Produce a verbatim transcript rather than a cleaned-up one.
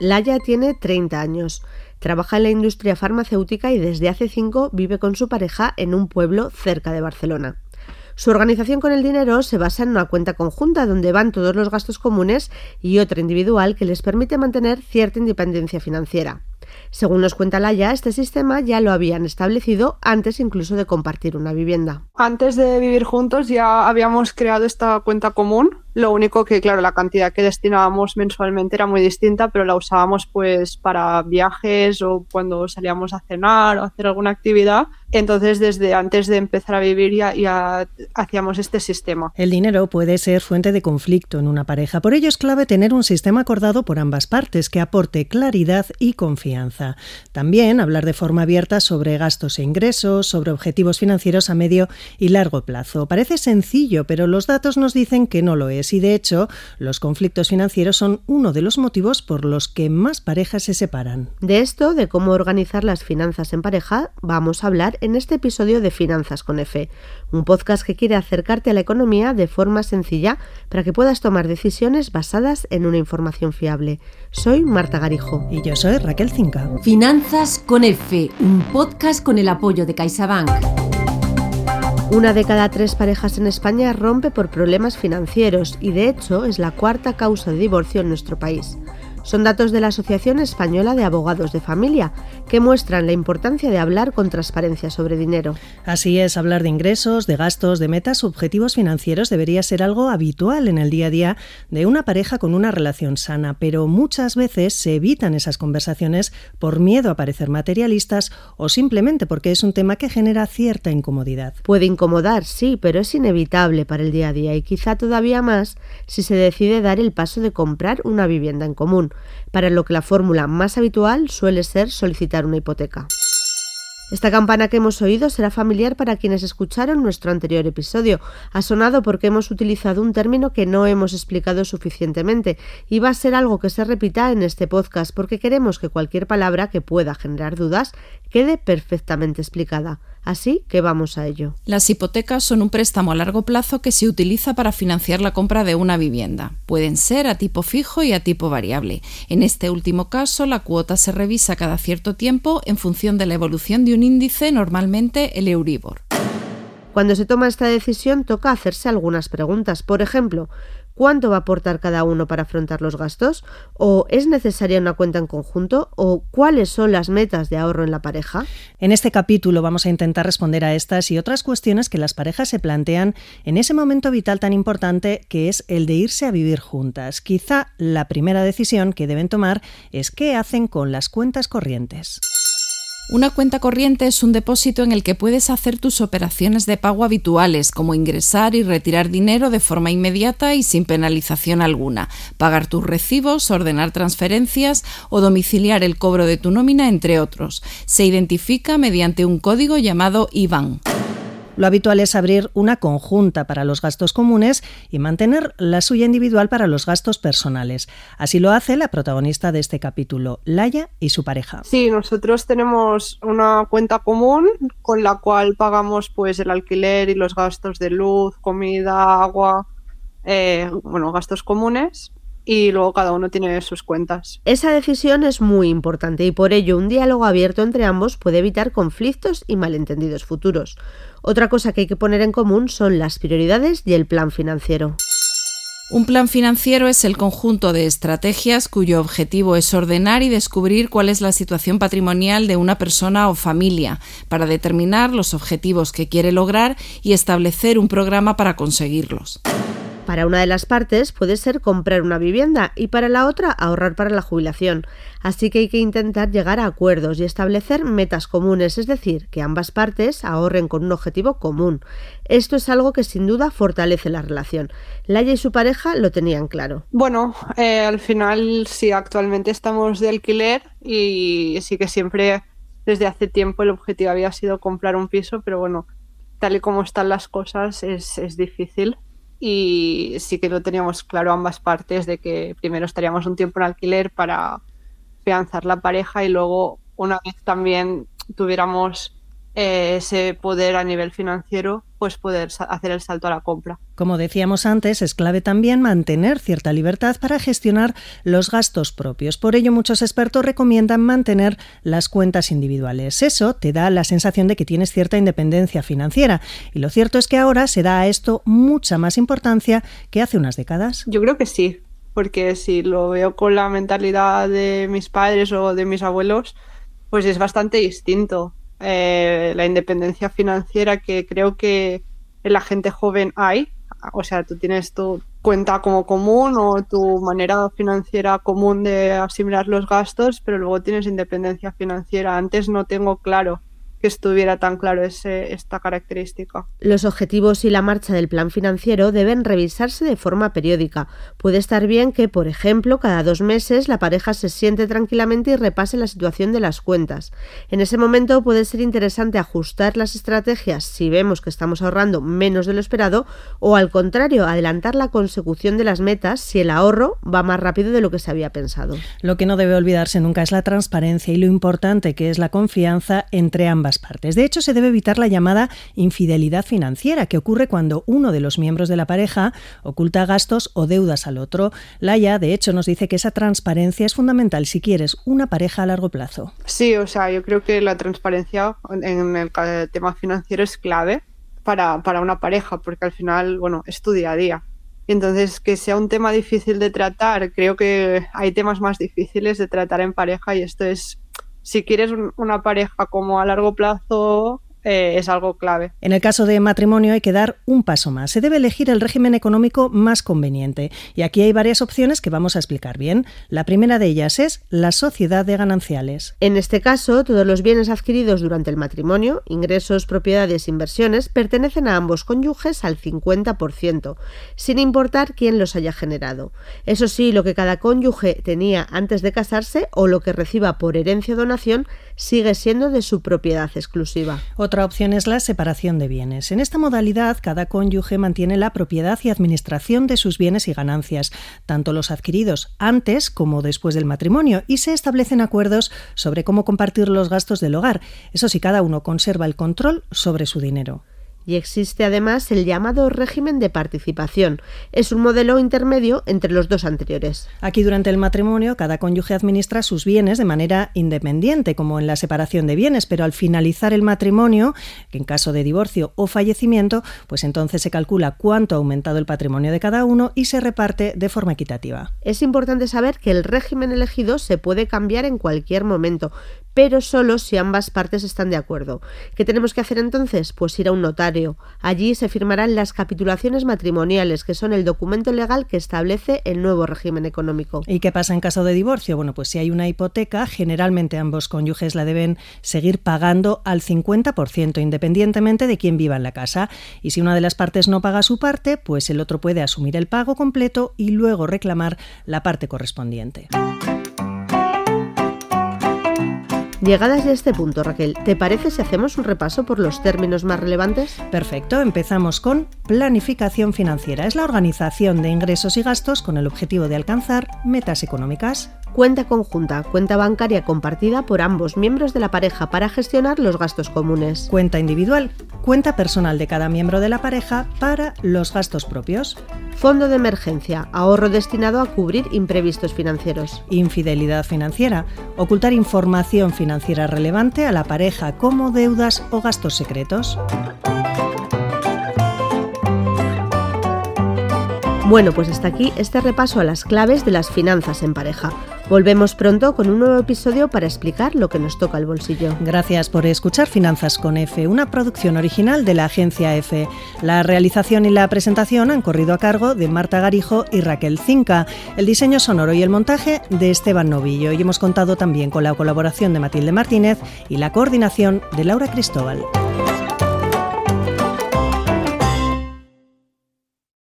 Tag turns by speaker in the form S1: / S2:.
S1: Laia tiene treinta años. Trabaja en la industria farmacéutica y desde hace cinco vive con su pareja en un pueblo cerca de Barcelona. Su organización con el dinero se basa en una cuenta conjunta donde van todos los gastos comunes y otra individual que les permite mantener cierta independencia financiera. Según nos cuenta Laia, este sistema ya lo habían establecido antes incluso de compartir una vivienda.
S2: Antes de vivir juntos ya habíamos creado esta cuenta común. Lo único que, claro, la cantidad que destinábamos mensualmente era muy distinta, pero la usábamos pues para viajes o cuando salíamos a cenar o hacer alguna actividad. Entonces, desde antes de empezar a vivir ya, ya hacíamos este sistema.
S3: El dinero puede ser fuente de conflicto en una pareja. Por ello es clave tener un sistema acordado por ambas partes que aporte claridad y confianza. También hablar de forma abierta sobre gastos e ingresos, sobre objetivos financieros a medio y largo plazo. Parece sencillo, pero los datos nos dicen que no lo es. Y de hecho, los conflictos financieros son uno de los motivos por los que más parejas se separan.
S1: De esto, de cómo organizar las finanzas en pareja, vamos a hablar en este episodio de Finanzas con F, un podcast que quiere acercarte a la economía de forma sencilla para que puedas tomar decisiones basadas en una información fiable. Soy Marta Garijo.
S3: Y yo soy Raquel Cinca.
S4: Finanzas con F, un podcast con el apoyo de CaixaBank.
S1: Una de cada tres parejas en España rompe por problemas financieros y, de hecho, es la cuarta causa de divorcio en nuestro país. Son datos de la Asociación Española de Abogados de Familia, que muestran la importancia de hablar con transparencia sobre dinero.
S3: Así es, hablar de ingresos, de gastos, de metas, objetivos financieros debería ser algo habitual en el día a día de una pareja con una relación sana, pero muchas veces se evitan esas conversaciones por miedo a parecer materialistas o simplemente porque es un tema que genera cierta incomodidad.
S1: Puede incomodar, sí, pero es inevitable para el día a día y quizá todavía más si se decide dar el paso de comprar una vivienda en común, para lo que la fórmula más habitual suele ser solicitar una hipoteca. Esta campana que hemos oído será familiar para quienes escucharon nuestro anterior episodio. Ha sonado porque hemos utilizado un término que no hemos explicado suficientemente y va a ser algo que se repita en este podcast porque queremos que cualquier palabra que pueda generar dudas quede perfectamente explicada. Así que vamos a ello.
S5: Las hipotecas son un préstamo a largo plazo que se utiliza para financiar la compra de una vivienda. Pueden ser a tipo fijo y a tipo variable. En este último caso, la cuota se revisa cada cierto tiempo en función de la evolución de un índice, normalmente el Euribor.
S1: Cuando se toma esta decisión, toca hacerse algunas preguntas. Por ejemplo, ¿cuánto va a aportar cada uno para afrontar los gastos? ¿O es necesaria una cuenta en conjunto? ¿O cuáles son las metas de ahorro en la pareja?
S3: En este capítulo vamos a intentar responder a estas y otras cuestiones que las parejas se plantean en ese momento vital tan importante que es el de irse a vivir juntas. Quizá la primera decisión que deben tomar es qué hacen con las cuentas corrientes.
S5: Una cuenta corriente es un depósito en el que puedes hacer tus operaciones de pago habituales, como ingresar y retirar dinero de forma inmediata y sin penalización alguna, pagar tus recibos, ordenar transferencias o domiciliar el cobro de tu nómina, entre otros. Se identifica mediante un código llamado I B A N.
S3: Lo habitual es abrir una conjunta para los gastos comunes y mantener la suya individual para los gastos personales. Así lo hace la protagonista de este capítulo, Laia y su pareja.
S2: Sí, nosotros tenemos una cuenta común con la cual pagamos pues el alquiler y los gastos de luz, comida, agua, eh, bueno, gastos comunes. Y luego cada uno tiene sus cuentas.
S1: Esa decisión es muy importante y por ello un diálogo abierto entre ambos puede evitar conflictos y malentendidos futuros. Otra cosa que hay que poner en común son las prioridades y el plan financiero.
S5: Un plan financiero es el conjunto de estrategias cuyo objetivo es ordenar y descubrir cuál es la situación patrimonial de una persona o familia, para determinar los objetivos que quiere lograr y establecer un programa para conseguirlos.
S1: Para una de las partes puede ser comprar una vivienda y para la otra ahorrar para la jubilación. Así que hay que intentar llegar a acuerdos y establecer metas comunes, es decir, que ambas partes ahorren con un objetivo común. Esto es algo que sin duda fortalece la relación. Laia y su pareja lo tenían claro.
S2: Bueno, eh, al final sí, actualmente estamos de alquiler y sí que siempre desde hace tiempo el objetivo había sido comprar un piso, pero bueno, tal y como están las cosas es, es difícil. Y sí que lo teníamos claro ambas partes de que primero estaríamos un tiempo en alquiler para afianzar la pareja y luego una vez también tuviéramos eh, ese poder a nivel financiero, pues poder hacer el salto a la compra.
S3: Como decíamos antes, es clave también mantener cierta libertad para gestionar los gastos propios. Por ello, muchos expertos recomiendan mantener las cuentas individuales. Eso te da la sensación de que tienes cierta independencia financiera. Y lo cierto es que ahora se da a esto mucha más importancia que hace unas décadas.
S2: Yo creo que sí, porque si lo veo con la mentalidad de mis padres o de mis abuelos, pues es bastante distinto. Eh, la independencia financiera que creo que en la gente joven hay, o sea, tú tienes tu cuenta como común o tu manera financiera común de asimilar los gastos, pero luego tienes independencia financiera. Antes no tengo claro que estuviera tan claro ese, esta característica.
S1: Los objetivos y la marcha del plan financiero deben revisarse de forma periódica. Puede estar bien que, por ejemplo, cada dos meses la pareja se siente tranquilamente y repase la situación de las cuentas. En ese momento puede ser interesante ajustar las estrategias si vemos que estamos ahorrando menos de lo esperado o, al contrario, adelantar la consecución de las metas si el ahorro va más rápido de lo que se había pensado.
S3: Lo que no debe olvidarse nunca es la transparencia y lo importante que es la confianza entre ambas partes. De hecho, se debe evitar la llamada infidelidad financiera, que ocurre cuando uno de los miembros de la pareja oculta gastos o deudas al otro. Laia, de hecho, nos dice que esa transparencia es fundamental si quieres una pareja a largo plazo.
S2: Sí, o sea, yo creo que la transparencia en el tema financiero es clave para, para una pareja, porque al final, bueno, es tu día a día. Entonces, que sea un tema difícil de tratar, creo que hay temas más difíciles de tratar en pareja y esto es... Si quieres un, una pareja como a largo plazo, eh, es algo clave.
S3: En el caso de matrimonio hay que dar un paso más. Se debe elegir el régimen económico más conveniente. Y aquí hay varias opciones que vamos a explicar bien. La primera de ellas es la sociedad de gananciales.
S1: En este caso, todos los bienes adquiridos durante el matrimonio, ingresos, propiedades, inversiones, pertenecen a ambos cónyuges al cincuenta por ciento, sin importar quién los haya generado. Eso sí, lo que cada cónyuge tenía antes de casarse o lo que reciba por herencia o donación sigue siendo de su propiedad exclusiva.
S3: Otra opción es la separación de bienes. En esta modalidad, cada cónyuge mantiene la propiedad y administración de sus bienes y ganancias, tanto los adquiridos antes como después del matrimonio, y se establecen acuerdos sobre cómo compartir los gastos del hogar. Eso sí, cada uno conserva el control sobre su dinero.
S1: Y existe además el llamado régimen de participación. Es un modelo intermedio entre los dos anteriores.
S3: Aquí, durante el matrimonio, cada cónyuge administra sus bienes de manera independiente, como en la separación de bienes, pero al finalizar el matrimonio, que en caso de divorcio o fallecimiento, pues entonces se calcula cuánto ha aumentado el patrimonio de cada uno y se reparte de forma equitativa.
S1: Es importante saber que el régimen elegido se puede cambiar en cualquier momento, pero solo si ambas partes están de acuerdo. ¿Qué tenemos que hacer entonces? Pues ir a un notario. Allí se firmarán las capitulaciones matrimoniales, que son el documento legal que establece el nuevo régimen económico.
S3: ¿Y qué pasa en caso de divorcio? Bueno, pues si hay una hipoteca, generalmente ambos cónyuges la deben seguir pagando al cincuenta por ciento, independientemente de quién viva en la casa. Y si una de las partes no paga su parte, pues el otro puede asumir el pago completo y luego reclamar la parte correspondiente.
S1: Llegadas ya a este punto, Raquel, ¿te parece si hacemos un repaso por los términos más relevantes?
S3: Perfecto, empezamos con planificación financiera. Es la organización de ingresos y gastos con el objetivo de alcanzar metas económicas.
S1: Cuenta conjunta, cuenta bancaria compartida por ambos miembros de la pareja para gestionar los gastos comunes.
S3: Cuenta individual, cuenta personal de cada miembro de la pareja para los gastos propios.
S1: Fondo de emergencia, ahorro destinado a cubrir imprevistos financieros.
S3: Infidelidad financiera, ocultar información financiera relevante a la pareja como deudas o gastos secretos.
S1: Bueno, pues hasta aquí este repaso a las claves de las finanzas en pareja. Volvemos pronto con un nuevo episodio para explicar lo que nos toca el bolsillo.
S3: Gracias por escuchar Finanzas con F, una producción original de la agencia F. La realización y la presentación han corrido a cargo de Marta Garijo y Raquel Cinca. El diseño sonoro y el montaje de Esteban Novillo. Y hemos contado también con la colaboración de Matilde Martínez y la coordinación de Laura Cristóbal.